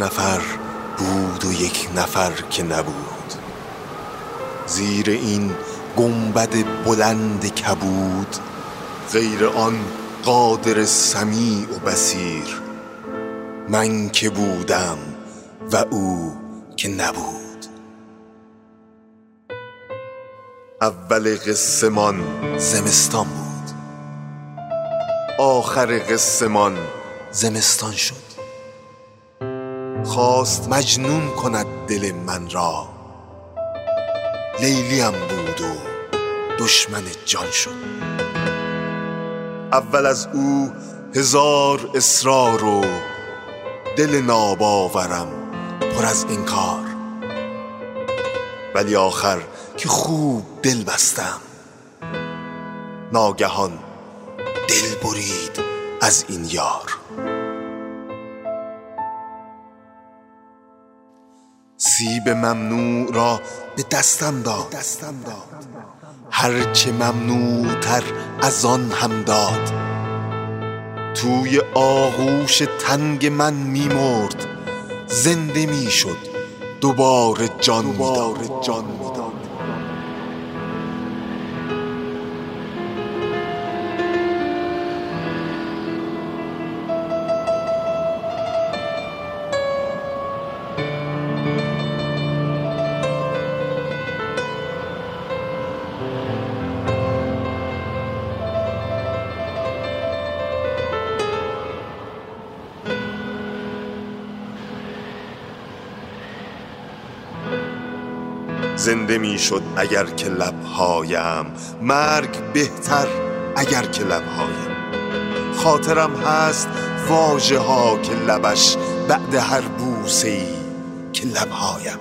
نفر بود و یک نفر که نبود، زیر این گنبد بلند کبود، غیر آن قادر سمیع و بصیر، من که بودم و او که نبود. اول قصه مان زمستان بود، آخر قصه مان زمستان شد. خواست مجنون کند دل من را، لیلیم بود و دشمن جان شد. اول از او هزار اصرار و دل ناباورم پر از انکار، ولی آخر که خوب دل بستم، ناگهان دل برید از این یار. سیب ممنوع را به دستم داد، هرچه ممنوع تر از آن هم داد. توی آغوش تنگ من میمرد، زنده میشد دوباره جان میداد. زنده می شد اگر که لبهایم، مرگ بهتر اگر که لبهایم. خاطرم هست واژه ها که لبش بعد هر بوسه ای که لبهایم.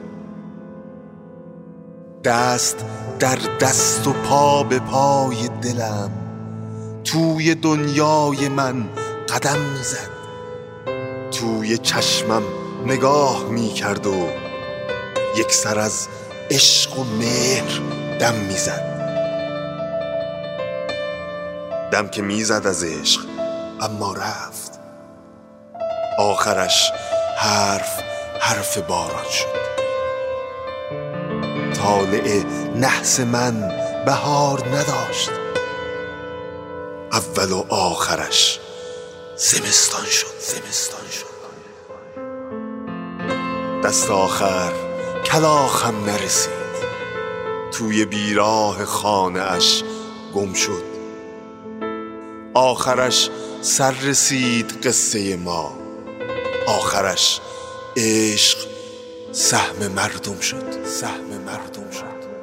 دست در دست و پا به پای دلم، توی دنیای من قدم می زد، توی چشمم نگاه می کرد و یک سر از عشق و مهر دم میزد. دم که میزد از عشق اما رفت، آخرش حرف باران شد. طالع نحس من بهار نداشت، اول و آخرش زمستان شد. دست آخر کلاخم نرسید، توی بیراه خانه اش گم شد. آخرش سر رسید قصه ما، آخرش عشق سهم مردم شد.